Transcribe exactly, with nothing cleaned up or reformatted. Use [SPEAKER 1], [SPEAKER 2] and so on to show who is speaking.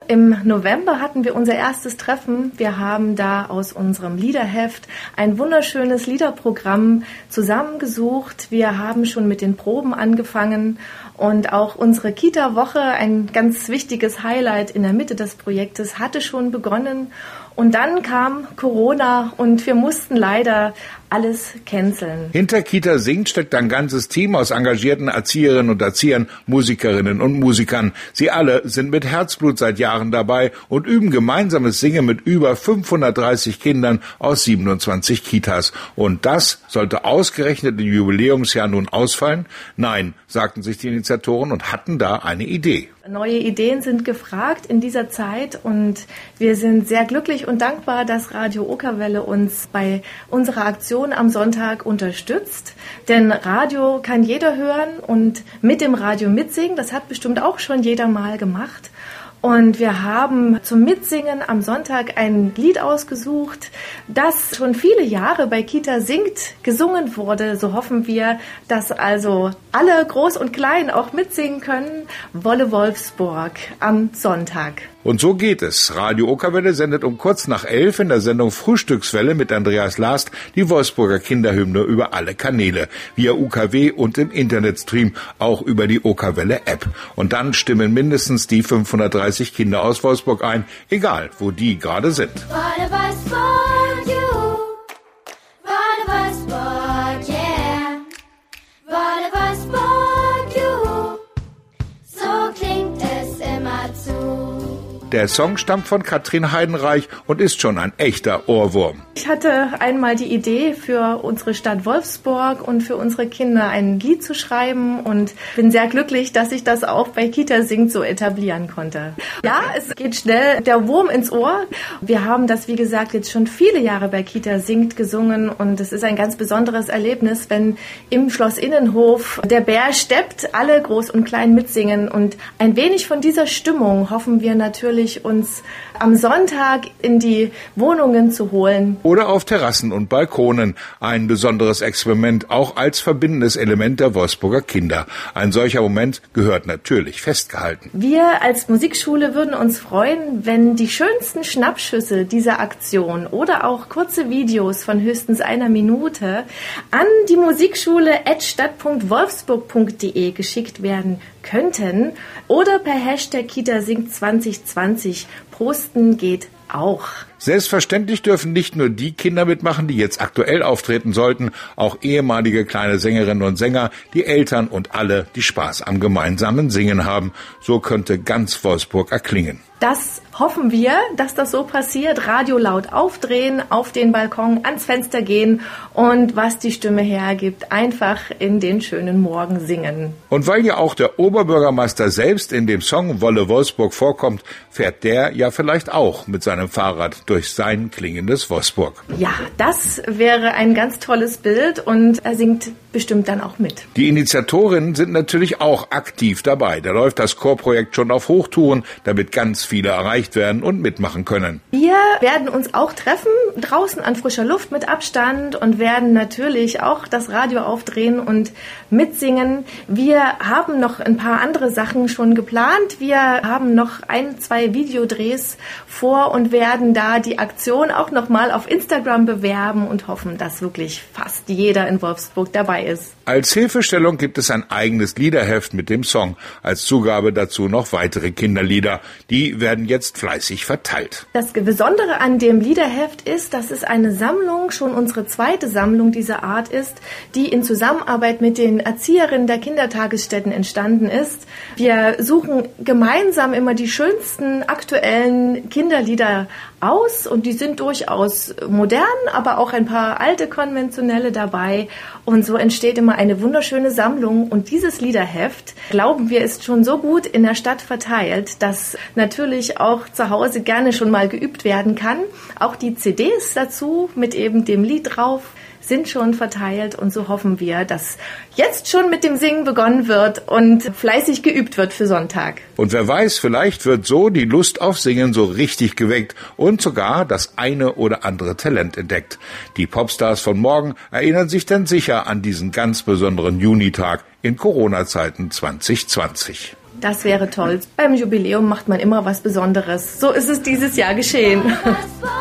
[SPEAKER 1] Im November hatten wir unser erstes Treffen. Wir haben da aus unserem Liederheft ein wunderschönes Liederprogramm zusammengesucht. Wir haben schon mit den Proben angefangen und auch unsere Kita-Woche, ein ganz wichtiges Highlight in der Mitte des Projektes, hatte schon begonnen. Und dann kam Corona und wir mussten leider alles canceln.
[SPEAKER 2] Hinter Kita singt steckt ein ganzes Team aus engagierten Erzieherinnen und Erziehern, Musikerinnen und Musikern. Sie alle sind mit Herzblut seit Jahren dabei und üben gemeinsames Singen mit über fünfhundertdreißig Kindern aus siebenundzwanzig Kitas. Und das sollte ausgerechnet im Jubiläumsjahr nun ausfallen? Nein, sagten sich die Initiatoren und hatten da eine Idee.
[SPEAKER 1] Neue Ideen sind gefragt in dieser Zeit und wir sind sehr glücklich und dankbar, dass Radio Okerwelle uns bei unserer Aktion am Sonntag unterstützt. Denn Radio kann jeder hören und mit dem Radio mitsingen. Das hat bestimmt auch schon jeder mal gemacht. Und wir haben zum Mitsingen am Sonntag ein Lied ausgesucht, das schon viele Jahre bei Kita singt gesungen wurde. So hoffen wir, dass also alle groß und klein auch mitsingen können. Wolle Wolfsburg am Sonntag.
[SPEAKER 2] Und so geht es. Radio Okerwelle sendet um kurz nach elf in der Sendung Frühstückswelle mit Andreas Last die Wolfsburger Kinderhymne über alle Kanäle, via U K W und im Internetstream, auch über die Okerwelle App. Und dann stimmen mindestens die fünfhundertdreißig Kinder aus Wolfsburg ein, egal wo die gerade sind.
[SPEAKER 3] Wolle Wolfsburg, juhu. Wolle Wolfsburg, yeah. Wolle Wolfsburg, juhu. So klingt es immer zu.
[SPEAKER 2] Der Song stammt von Katrin Heidenreich und ist schon ein echter Ohrwurm.
[SPEAKER 1] Ich hatte einmal die Idee, für unsere Stadt Wolfsburg und für unsere Kinder ein Lied zu schreiben und bin sehr glücklich, dass ich das auch bei Kita singt so etablieren konnte. Ja, es geht schnell der Wurm ins Ohr. Wir haben das, wie gesagt, jetzt schon viele Jahre bei Kita singt gesungen und es ist ein ganz besonderes Erlebnis, wenn im Schlossinnenhof der Bär steppt, alle groß und klein mitsingen und ein wenig von dieser Stimmung hoffen wir natürlich, uns am Sonntag in die Wohnungen zu holen.
[SPEAKER 2] Oder auf Terrassen und Balkonen. Ein besonderes Experiment, auch als verbindendes Element der Wolfsburger Kinder. Ein solcher Moment gehört natürlich festgehalten.
[SPEAKER 1] Wir als Musikschule würden uns freuen, wenn die schönsten Schnappschüsse dieser Aktion oder auch kurze Videos von höchstens einer Minute an die Musikschule at stadt punkt wolfsburg punkt de geschickt werden könnten oder per Hashtag Kita singt zwanzig zwanzig posten geht auch.
[SPEAKER 2] Selbstverständlich dürfen nicht nur die Kinder mitmachen, die jetzt aktuell auftreten sollten, auch ehemalige kleine Sängerinnen und Sänger, die Eltern und alle, die Spaß am gemeinsamen Singen haben. So könnte ganz Wolfsburg erklingen.
[SPEAKER 1] Das hoffen wir, dass das so passiert. Radio laut aufdrehen, auf den Balkon, ans Fenster gehen und was die Stimme hergibt, einfach in den schönen Morgen singen.
[SPEAKER 2] Und weil ja auch der Oberbürgermeister selbst in dem Song Wolle Wolfsburg vorkommt, fährt der ja vielleicht auch mit seinem Fahrrad durch sein klingendes Wolfsburg.
[SPEAKER 1] Ja, das wäre ein ganz tolles Bild und er singt bestimmt dann auch mit.
[SPEAKER 2] Die Initiatorinnen sind natürlich auch aktiv dabei. Da läuft das Chorprojekt schon auf Hochtouren, damit ganz viele erreicht werden und mitmachen können.
[SPEAKER 1] Wir werden uns auch treffen, draußen an frischer Luft mit Abstand und werden natürlich auch das Radio aufdrehen und mitsingen. Wir haben noch ein paar andere Sachen schon geplant. Wir haben noch ein, zwei Videodrehs vor und werden da die Aktion auch nochmal auf Instagram bewerben und hoffen, dass wirklich fast jeder in Wolfsburg dabei ist.
[SPEAKER 2] Als Hilfestellung gibt es ein eigenes Liederheft mit dem Song. Als Zugabe dazu noch weitere Kinderlieder. Die werden jetzt fleißig verteilt.
[SPEAKER 1] Das Besondere an dem Liederheft ist, dass es eine Sammlung, schon unsere zweite Sammlung dieser Art ist, die in Zusammenarbeit mit den Erzieherinnen der Kindertagesstätten entstanden ist. Wir suchen gemeinsam immer die schönsten aktuellen Kinderlieder aus und die sind durchaus modern, aber auch ein paar alte konventionelle dabei und so entsteht immer eine wunderschöne Sammlung und dieses Liederheft, glauben wir, ist schon so gut in der Stadt verteilt, dass natürlich auch zu Hause gerne schon mal geübt werden kann. Auch die C Ds dazu mit eben dem Lied drauf sind schon verteilt und so hoffen wir, dass jetzt schon mit dem Singen begonnen wird und fleißig geübt wird für Sonntag.
[SPEAKER 2] Und wer weiß, vielleicht wird so die Lust auf Singen so richtig geweckt und sogar das eine oder andere Talent entdeckt. Die Popstars von morgen erinnern sich dann sicher an diesen ganz besonderen Junitag in Corona-Zeiten zwanzig zwanzig.
[SPEAKER 1] Das wäre toll. Beim Jubiläum macht man immer was Besonderes. So ist es dieses Jahr geschehen.
[SPEAKER 3] What a bus boy.